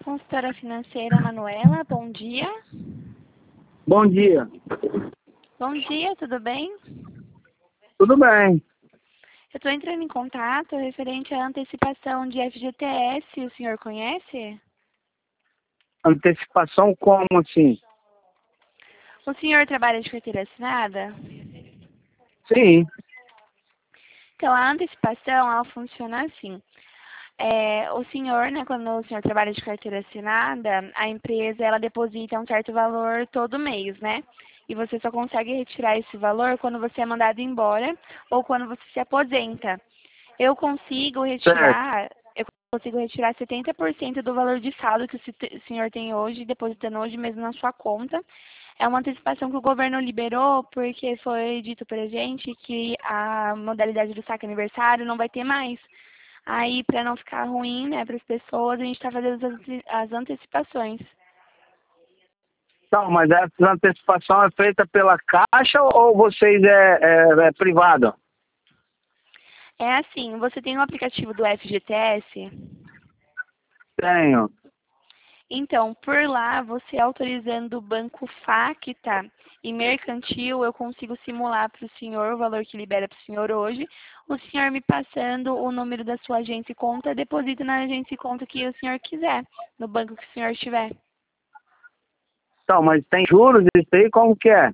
consultora financeira Manuela, bom dia. Bom dia. Bom dia, tudo bem? Tudo bem. Eu estou entrando em contato referente à antecipação de FGTS, o senhor conhece? Antecipação como assim? O senhor trabalha de carteira assinada? Sim. Então, a antecipação, ela funciona assim. O senhor, né, quando o senhor trabalha de carteira assinada, a empresa, ela deposita um certo valor todo mês, né? E você só consegue retirar esse valor quando você é mandado embora ou quando você se aposenta. Eu consigo Certo. retirar, eu consigo retirar 70% do valor de saldo que o senhor tem hoje, depositando hoje mesmo na sua conta. É uma antecipação que o governo liberou porque foi dito pra gente que a modalidade do saque aniversário não vai ter mais. Aí, para não ficar ruim, né, para as pessoas, a gente está fazendo as antecipações. Então, mas essa antecipação é feita pela Caixa ou vocês é privado? É assim, você tem um aplicativo do FGTS? Tenho. Então, por lá, você autorizando o banco Facta e mercantil, eu consigo simular para o senhor o valor que libera para o senhor hoje. O senhor me passando o número da sua agência e conta, deposita na agência e conta que o senhor quiser, no banco que o senhor estiver. Então, mas tem juros isso aí? Como que é?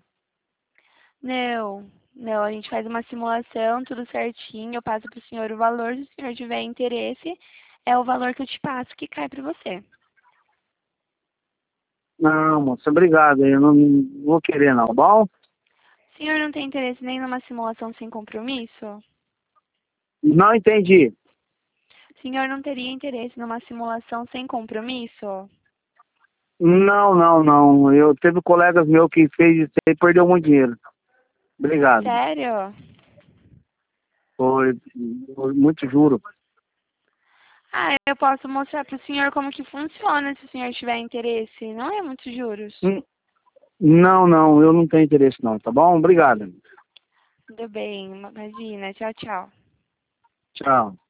Não, a gente faz uma simulação, tudo certinho, eu passo para o senhor o valor, se o senhor tiver interesse, é o valor que eu te passo que cai para você. Não, moça, obrigado. Eu não vou querer não, tá bom? O senhor não tem interesse nem numa simulação sem compromisso? Não entendi. O senhor não teria interesse numa simulação sem compromisso? Não, não, não. Eu teve colegas meus que fez isso aí e perdeu muito dinheiro. Obrigado. Sério? Foi muito juro. Ah, eu posso mostrar para o senhor como que funciona, se o senhor tiver interesse. Não é muitos juros. Não, não, eu não tenho interesse não, tá bom? Obrigado. Tudo bem, imagina. Tchau, tchau. Tchau.